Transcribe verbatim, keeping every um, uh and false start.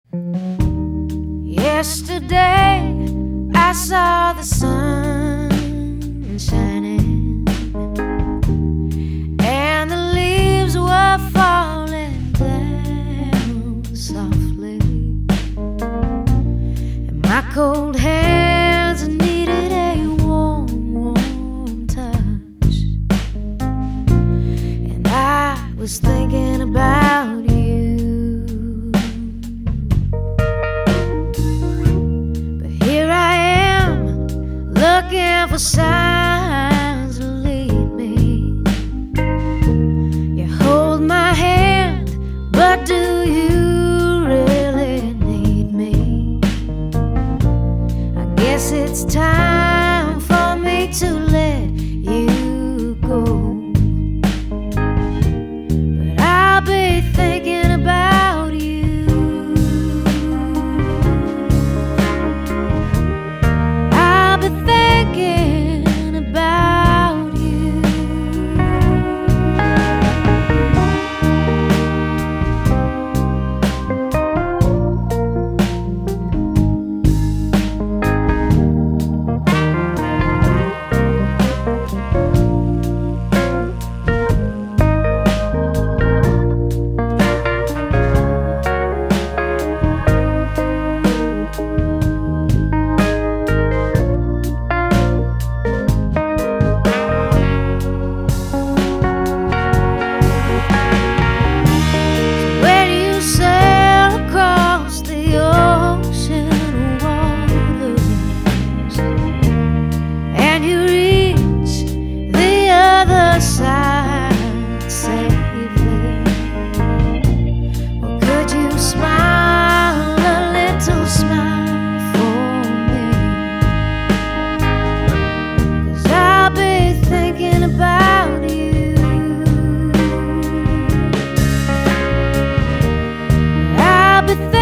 Yesterday I saw the sun shining and the leaves were falling down softly, and my cold hands needed a warm, warm touch. And I was thinking about you. Looking for signs to lead me. You hold my hand, but do you really need me? I guess it's time for me to let you go, but I'll be thinking about you. I'll be thinking about you. Side safely. Well, could you smile a little smile for me? 'Cause I'll be thinking about you. I'll be thinking